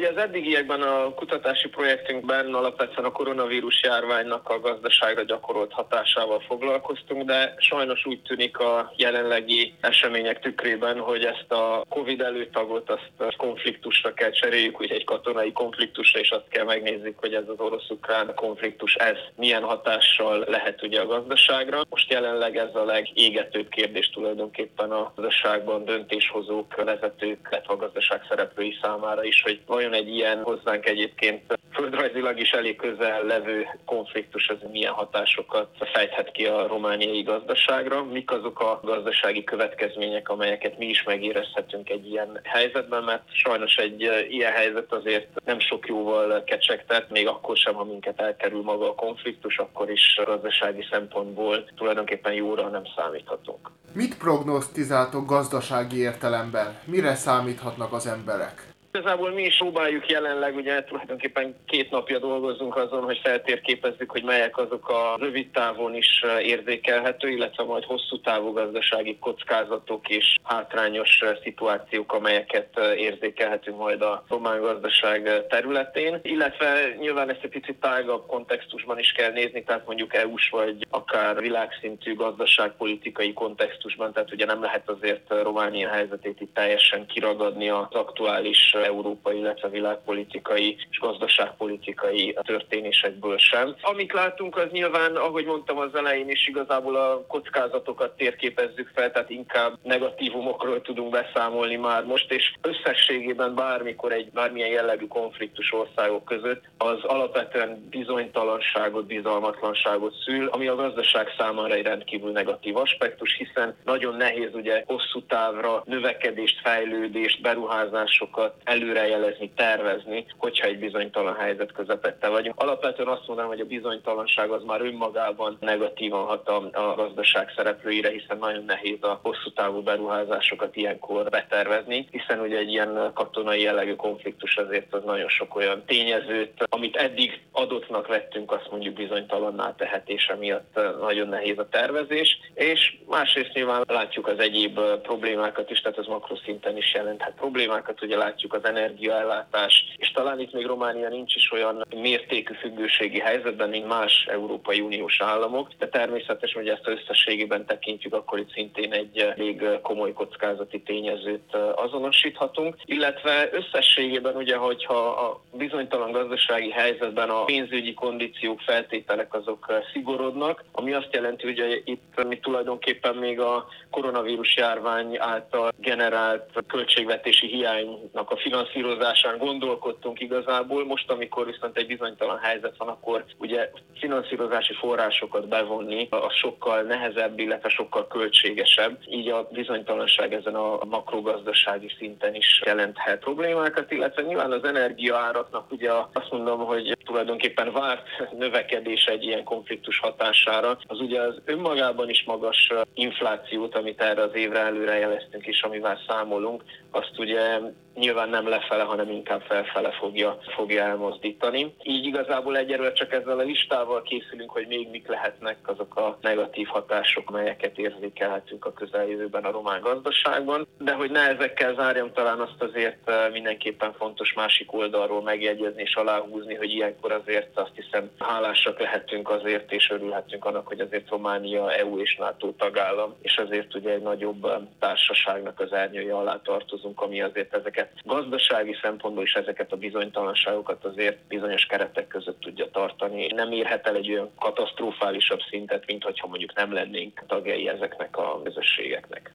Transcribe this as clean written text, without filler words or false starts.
Ugye az eddigiekben a kutatási projektünkben alapvetően a koronavírus járványnak a gazdaságra gyakorolt hatásával foglalkoztunk, de sajnos úgy tűnik a jelenlegi események tükrében, hogy ezt a Covid előtagot azt konfliktusra kell cseréljük, ugye egy katonai konfliktusra, és azt kell megnézzük, hogy ez az orosz-ukrán konfliktus, ez milyen hatással lehet ugye a gazdaságra. Most jelenleg ez a legégetőbb kérdés tulajdonképpen a gazdaságban döntéshozók, vezetők, illetve a gazdaság szereplői számára is, hogy vajon egy ilyen hozzánk egyébként földrajzilag is elég közel levő konfliktus az milyen hatásokat fejthet ki a romániai gazdaságra, mik azok a gazdasági következmények, amelyeket mi is megérezhetünk egy ilyen helyzetben, mert sajnos egy ilyen helyzet azért nem sok jóval kecsegtet, még akkor sem, ha minket elkerül maga a konfliktus, akkor is gazdasági szempontból tulajdonképpen jóra nem számíthatunk. Mit prognosztizáltok gazdasági értelemben? Mire számíthatnak az emberek? Igazából mi is próbáljuk jelenleg, ugye tulajdonképpen 2 napja dolgozunk azon, hogy feltérképezzük, hogy melyek azok a rövid távon is érzékelhető, illetve majd hosszú távú gazdasági kockázatok és hátrányos szituációk, amelyeket érzékelhetünk majd a román gazdaság területén. Illetve nyilván ezt egy picit tágabb kontextusban is kell nézni, tehát mondjuk EU-s vagy akár világszintű gazdaságpolitikai kontextusban, tehát ugye nem lehet azért Románia helyzetét itt teljesen kiragadni az aktuális európai, illetve világpolitikai és gazdaságpolitikai történésekből sem. Amit látunk, az nyilván, ahogy mondtam az elején is, igazából a kockázatokat térképezzük fel, tehát inkább negatívumokról tudunk beszámolni már most, és összességében bármikor egy bármilyen jellegű konfliktus országok között az alapvetően bizonytalanságot, bizalmatlanságot szül, ami a gazdaság számára egy rendkívül negatív aspektus, hiszen nagyon nehéz ugye hosszú távra növekedést, fejlődést, beruházásokat előrejelezni, tervezni, hogyha egy bizonytalan helyzet közepette vagyunk. Alapvetően azt mondanám, hogy a bizonytalanság az már önmagában negatívan hat a gazdaság szereplőire, hiszen nagyon nehéz a hosszú távú beruházásokat ilyenkor betervezni, hiszen ugye egy ilyen katonai jellegű konfliktus azért az nagyon sok olyan tényezőt, amit eddig adottnak vettünk, azt mondjuk bizonytalanná tehet, és emiatt nagyon nehéz a tervezés. És másrészt nyilván látjuk az egyéb problémákat is, tehát az makroszinten is jelenthet problémákat, ugye látjuk az energiaellátás, és talán itt még Románia nincs is olyan mértékű függőségi helyzetben, mint más Európai Uniós államok, de természetesen, hogy ezt összességében tekintjük, akkor itt szintén egy elég komoly kockázati tényezőt azonosíthatunk, illetve összességében ugye, hogyha a bizonytalan gazdasági helyzetben a pénzügyi kondíciók, feltételek azok szigorodnak, ami azt jelenti, hogy itt mi tulajdonképpen még a koronavírus járvány által generált költségvetési hiánynak a finanszírozásán gondolkodtunk igazából. Most, amikor viszont egy bizonytalan helyzet van, akkor ugye finanszírozási forrásokat bevonni az sokkal nehezebb, illetve sokkal költségesebb. Így a bizonytalanság ezen a makrogazdasági szinten is jelenthet problémákat, illetve nyilván az energiaáraknak ugye azt mondom, hogy tulajdonképpen várt növekedés egy ilyen konfliktus hatására, az ugye az önmagában is magas inflációt, amit erre az évre előre jeleztünk és amivel számolunk, azt ugye nyilván nem lefele, hanem inkább felfele fogja elmozdítani. Így igazából egyelőre csak ezzel a listával készülünk, hogy még mik lehetnek azok a negatív hatások, melyeket érzékelhetünk a közeljövőben a román gazdaságban. De hogy ne ezekkel zárjam, talán azt azért mindenképpen fontos másik oldalról megjegyezni és aláhúzni, hogy ilyenkor azért azt hiszem hálásak lehetünk azért, és örülhetünk annak, hogy azért Románia EU és NATO tagállam, és azért ugye egy nagyobb társaságnak az árnyéja alá tartozunk, ami azért ezeket gazdasági szempontból is ezeket a bizonytalanságokat azért bizonyos keretek között tudja tartani. Nem érhet el egy olyan katasztrofálisabb szintet, mint hogyha mondjuk nem lennénk tagjai ezeknek a közösségeknek.